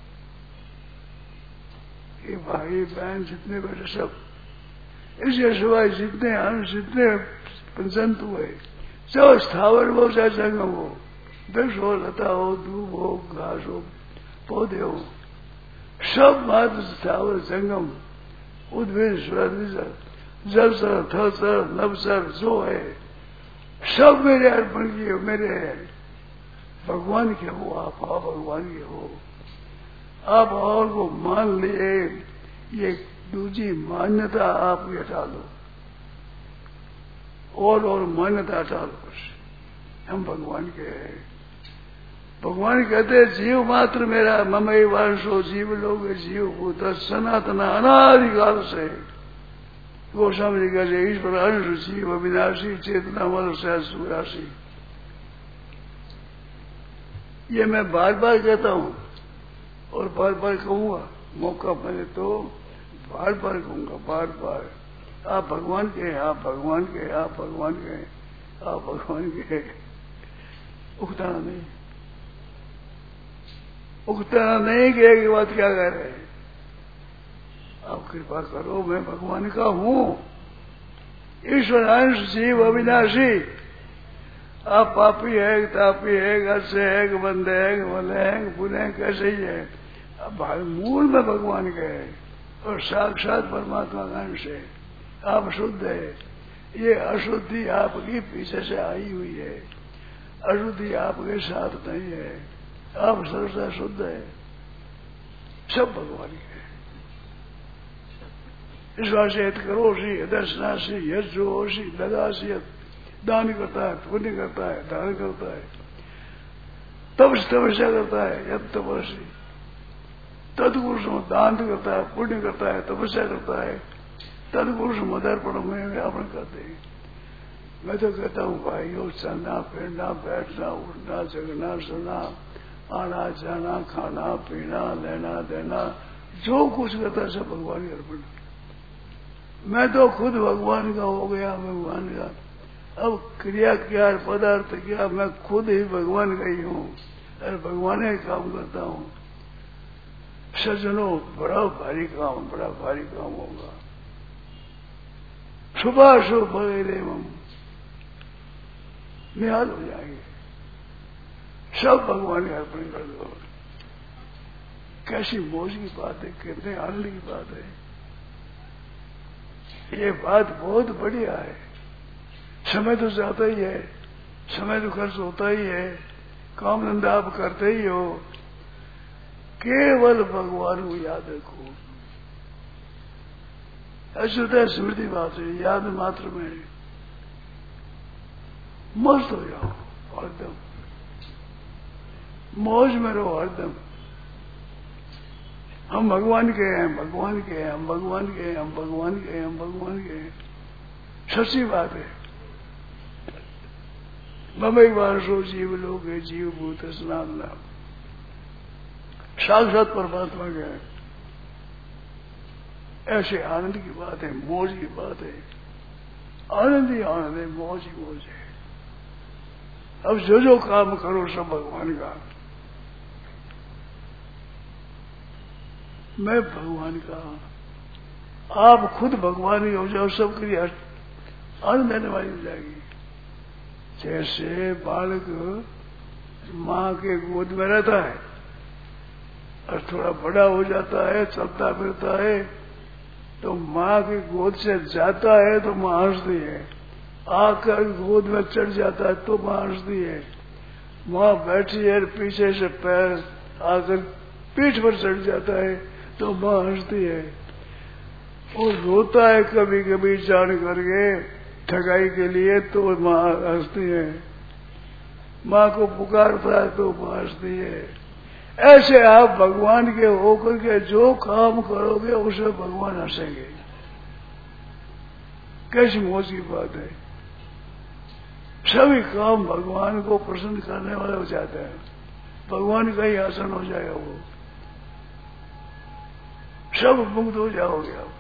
ये भाई बहन जितने बैठे सब, इसके सिवाय जितने अंश, जितने जंतु है, चाहे स्थावर हो चाहे जंगम हो, वृक्ष हो, लता हो, धूप हो, घास हो, पौधे हो, सब मात्र स्थावर जंगम, उद्भिद स्वर, जल सर, थल सर, नभ सर जो है, सब मेरे अर्पण किए, मेरे भगवान के हो। आप भगवान के हो। आप और को मान लिए, ये दूसरी मान्यता आप हटा लो, और मान्यता हटा लो। हम भगवान के हैं। भगवान कहते हैं जीव मात्र मेरा, ममई वांशो जीव लोग जीव भूत सनातना, अनादिकाल से। गोस्वामी जी कहते ईश्वर अंश जीव अविनाशी चेतना मल सहज सुराशी। ये मैं बार बार कहता हूँ और बार बार कहूंगा, मौका मिले तो बार बार कहूंगा, बार बार। आप भगवान के, आप भगवान के, आप भगवान के, आप भगवान के। उगताना नहीं, उगताना नहीं कि एक बात क्या कह रहे हैं। आप कृपा करो, मैं भगवान का हूं। ईश्वर अंश जीव अविनाशी। आप पापी है, तापी है, अच्छे है, बंदे है, भले है, बुरे हैं, कैसे ही है, अब मूल में भगवान के है और साक्षात परमात्मा का अंश है। आप शुद्ध है, ये अशुद्धि आपकी पीछे से आई हुई है, अशुद्धि आपके साथ नहीं है। आप सर्वथा शुद्ध है, सब भगवान के। इस वास्ते करोषि दर्शनाशी यशोषि ददासी, दान करता है, पुण्य करता है, दान करता है, तपस्या करता है, यद तपस्वी तत्पुरुष दान करता है, पुण्य करता है, तपस्या करता है, तत्पुरुष मदरपण में व्यापन करते हैं। मैं तो कहता हूँ भाइयों, चलना फिरना, बैठना, उठना, जगना, सोना, आना जाना, खाना पीना, लेना देना, जो कुछ करता है सब भगवान के अर्पण। मैं तो खुद भगवान का हो गया, भगवान का। अब क्रिया क्या, पदार्थ क्या, मैं खुद ही भगवान का ही हूँ और भगवान ही काम करता हूँ। सज्जनों, बड़ा भारी काम होगा। शुभाशुभ भगेदेव निहाल हो जाएंगे, सब भगवान के अर्पण कर दो। कैसी मौज की बात है, कितने आनंद की बात है। ये बात बहुत बढ़िया है। समय तो जाता ही है, समय तो खर्च होता ही है, काम धंधा आप करते ही हो, केवल भगवान को याद रखो। अशुद्ध स्मृति बात है, याद मात्र में मस्त हो जाओ, हरदम मौज में रहो, हरदम। हम भगवान के हैं, भगवान के हैं, हम भगवान के हैं, हम भगवान के हैं, हम भगवान के हैं। सच्ची बात है। ममई वारसो जीव लोग है, जीव भूत स्नान नाम, साक्षात परमात्मा के हैं। ऐसे आनंद की बात है, मौज की बात है। आनंद ही आनंद है, मौज ही मौज है। अब जो काम करो सब भगवान का। मैं भगवान का, आप खुद भगवान ही हो जाओ, सबके लिए आनंद देने वाली हो जाएगी। जैसे बालक माँ के गोद में रहता है और थोड़ा बड़ा हो जाता है, चलता फिरता है, तो माँ की गोद से जाता है तो माँ हंसती है, आकर गोद में चढ़ जाता है तो माँ हंसती है। माँ बैठी है, पीछे से पैर आकर पीठ पर चढ़ जाता है तो माँ हंसती है। वो रोता है कभी कभी जान करके ठगाई के लिए तो माँ हंसती है। माँ को पुकारता है तो माँ हंसती है। ऐसे आप भगवान के होकर के जो काम करोगे उसे भगवान हंसेंगे। कैसी मौज की बात है। सभी काम भगवान को प्रसन्न करने वाले हो जाते हैं, भगवान का ही आसन हो जाएगा। वो सब मुक्त हो जाओगे आप।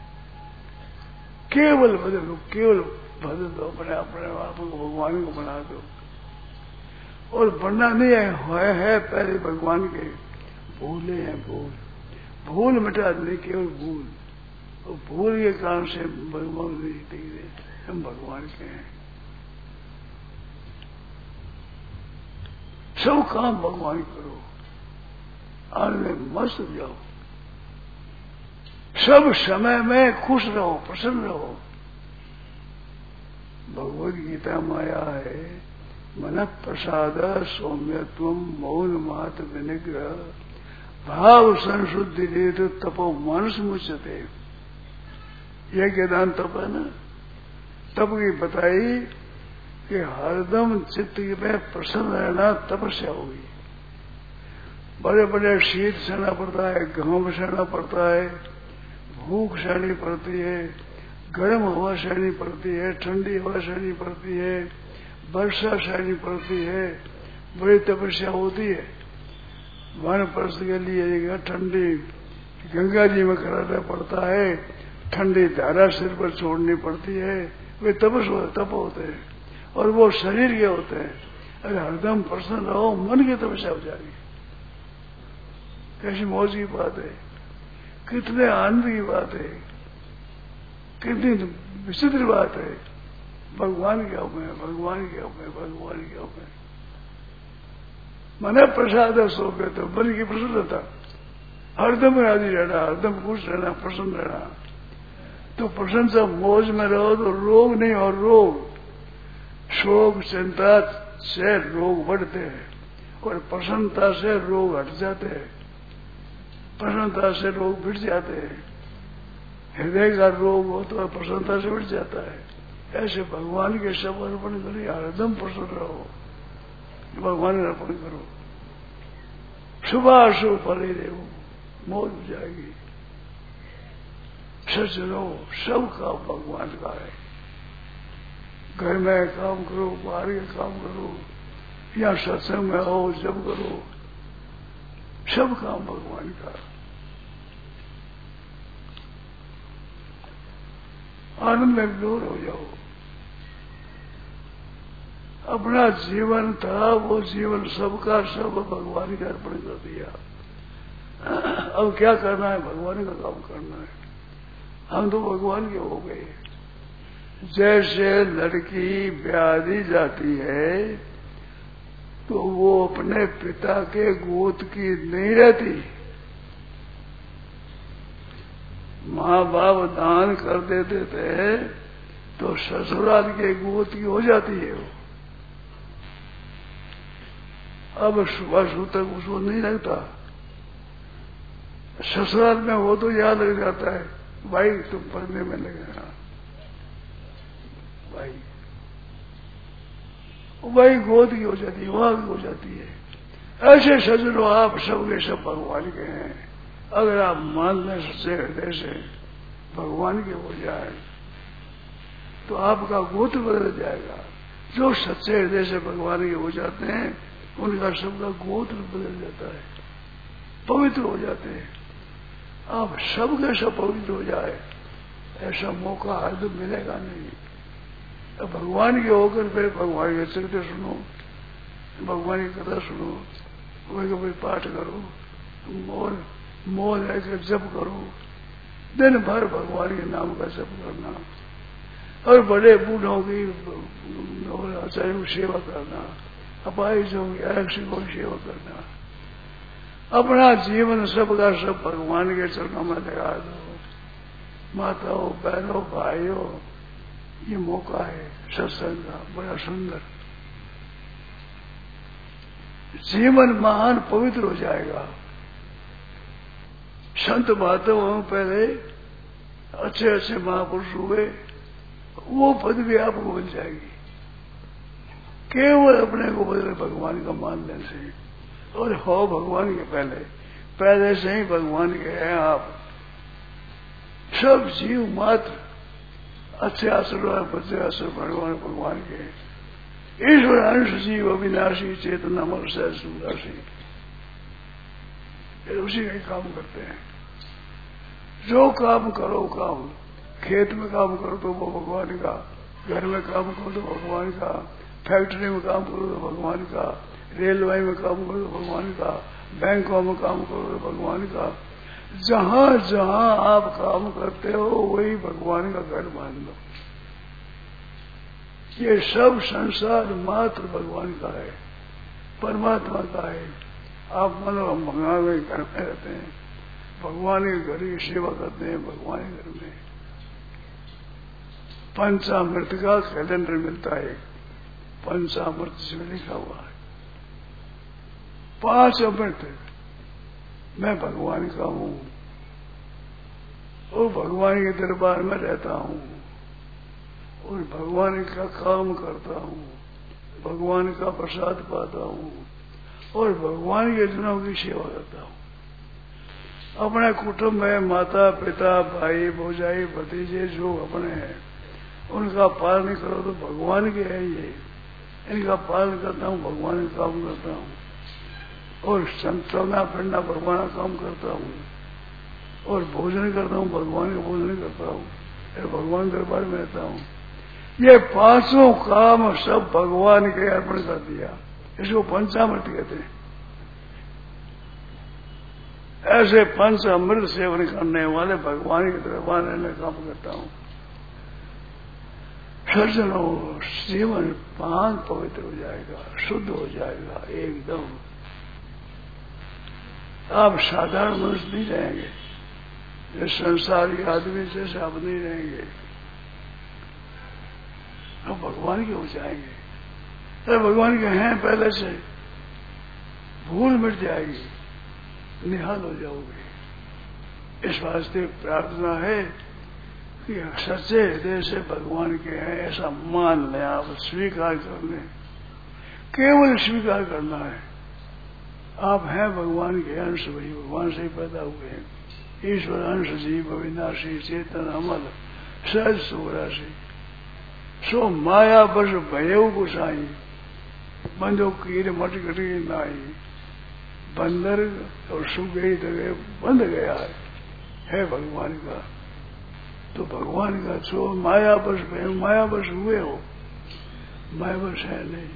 केवल भजन दो, केवल भजन दो, अपने आप को भगवान को बना दो। और बनना नहीं है पहले भगवान के भूले हैं, भूल मिटा दे, केवल भूल। और भूल के कारण से भगवान नहीं दिख रहे, हम भगवान के हैं। सब काम भगवान करो, आनंद में मस्त हो जाओ, सब समय में खुश रहो, प्रसन्न रहो। भगवद गीता माया है, मन प्रसाद सौम्यत्व मौन मात विनिग्रह भाव संशुद्धि रेत तपो मानस मुचते। यह ज्ञान तप है ना, तप की बताई कि हरदम चित्त में प्रसन्न रहना तपस्या होगी। बड़े बड़े शीत सहना पड़ता है, घाम सहना पड़ता है, भूख सहनी पड़ती है, गर्म हवा सहनी पड़ती है, ठंडी हवा सहनी पड़ती है, वर्षा सहनी पड़ती है, बड़ी तपस्या होती है। वानप्रस्थ के लिए ठंडी गंगा जी में कराना पड़ता है, ठंडी धारा सिर पर छोड़नी पड़ती है। वे तप होते हैं और वो शरीर के होते हैं। अरे हरदम प्रसन्न रहो, मन की तपस्या हो जाएगी। कैसी मौज की बात है, कितने आनंद की बात है, कितनी विचित्र बात है। भगवान के हुक्म है, भगवान के हुक्म है, भगवान के हुक्म है। मन प्रसाद सो गए तो मन की प्रसन्नता, हरदम राजी रहना, हरदम खुश रहना, प्रसन्न रहना। तो प्रसन्नता मौज में रहो तो रोग नहीं, और रोग शोक चिंता से रोग बढ़ते हैं और प्रसन्नता से रोग हट जाते हैं, प्रसन्नता से रोग मिट जाते हैं। हृदय का रोग हो तो प्रसन्नता से मिट जाता है। ऐसे भगवान के सब अर्पण करिए, हरदम प्रसन्न रहो, भगवान अर्पण करो। शुभाशुभ फले देव, मौज हो जाएगी। सज्जनों, सब काम भगवान का है। घर में काम करो, बाहर के काम करो, या सत्संग में हो, जब करो, सब काम भगवान का। आनंद में विलोर हो जाओ। अपना जीवन था, वो जीवन सबका सब भगवान के अर्पण कर दिया। अब क्या करना है? भगवान का काम करना है। हम तो भगवान के हो गए। जैसे लड़की ब्याह दी जाती है तो वो अपने पिता के गोद की नहीं रहती। माँ बाप दान कर देते थे तो ससुराल के गोद की हो जाती है वो। अब सुबह तक उसको नहीं लगता। ससुराल में हो तो याद लग जाता है, भाई तुम पढ़ने में लगे। भाई गोद की हो जाती है, वहां की हो जाती है। ऐसे सज्जनों, आप सबके सब भगवान के हैं। अगर आप मान लें सच्चे हृदय से भगवान के हो जाए तो आपका गोत्र बदल जाएगा। जो सच्चे हृदय से भगवान के हो जाते हैं उनका सबका गोत्र बदल जाता है, पवित्र हो जाते हैं। आप सबके सब पवित्र हो जाए, ऐसा मौका हर मिलेगा नहीं। तो भगवान के होकर फिर भगवान के चरित्र सुनो, भगवान की कथा सुनो, कोई कोई पाठ करो, मोल है कि जप करो, दिन भर भगवान के नाम का जप करना, और बड़े बूढ़ों की आचार्यों की सेवा करना, अपाहिजों की आरक्षकों की सेवा करना। अपना जीवन सबका सब भगवान के चरणों में लगा दो। माताओं, बहनों, भाइयों, ये मौका है सत्संग का बड़ा सुंदर। जीवन महान पवित्र हो जाएगा। संत महात्माओं पहले अच्छे अच्छे महापुरुष हुए, वो पदवी आपको मिल जाएगी केवल अपने को बदले भगवान का मानने से। और हो भगवान के पहले से ही भगवान के हैं आप। सब जीव मात्र अच्छे आशीर्वाद, बच्चे आशीर्वाद भगवान के। ईश्वर अंश जीव अविनाशी चेतना मर सहसी, उसी का काम करते हैं। जो काम करो, काम खेत में काम करो तो वो भगवान का, घर में काम करो तो भगवान का, फैक्ट्री में काम करो तो भगवान का, रेलवे में काम करो तो भगवान का, बैंकों में काम करो तो भगवान का। जहां जहां आप काम करते हो वही भगवान का घर मान लो। ये सब संसार मात्र भगवान का है, परमात्मा का है। आप मानो हम भगवान के घर में रहते हैं, भगवान के घर की सेवा करते हैं। भगवान के घर में पंचामृत का कैलेंडर मिलता है, पंचामृत से लिखा हुआ है 5 अमृत मैं भगवान का हूं और भगवान के दरबार में रहता हूं और भगवान का काम करता हूं, भगवान का प्रसाद पाता हूं और भगवान के जनों की सेवा करता हूं। अपने कुटुंब में माता पिता भाई भौजाई भतीजे जो अपने हैं उनका पालन करो तो भगवान के है ये। इनका पालन करता हूं, भगवान का काम करता हूं और चलना फिरना भगवान का काम करता हूं और भोजन करता हूं, भगवान का भोजन करता हूं, फिर भगवान दरबार में रहता हूं। ये 5 काम सब भगवान के अर्पण कर दिया। इसको पंचामृत कहते हैं। ऐसे 5 अमृत सेवन करने वाले भगवान के दरबार में काम करता हूं। सज्जनों, जीवन महान पवित्र हो जाएगा, शुद्ध हो जाएगा एकदम। आप साधारण मनुष्य नहीं रहेंगे, ये संसारी आदमी जैसे आप नहीं रहेंगे, आप भगवान के हो जाएंगे। तो भगवान के हैं पहले से, भूल मिट जाएगी, निहाल हो जाओगे। इस वास्ते प्रार्थना है कि सच्चे हृदय से भगवान के हैं ऐसा मान लें, आप स्वीकार कर लें, केवल स्वीकार करना है। आप हैं भगवान के अंश, वही भगवान से ही पैदा हुए हैं। ईश्वर अंश जीव अविनाशी चेतन अमल सहज सुराशि सो माया बस भयऊ गुसाई बंदो कीर मटकटी नाई बंदर और सुगई जगह बंद गया है भगवान का। तो भगवान का सो माया बस भयऊ, माया बस हुए हो, माया बस है नहीं।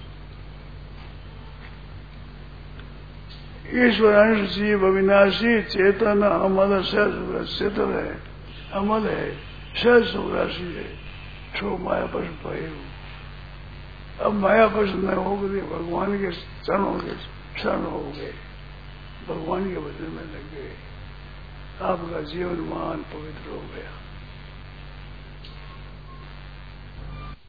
ईश्वर अंश जीव अविनाशी चेतन अमल सहज, चेतन है, अमल है, सहज सुराशि है, सो माया बस भय। अब माया बस न हो गए, भगवान के चरणों के शरण हो गए, भगवान के वचन में लग गए, आपका जीवन महान पवित्र हो गया।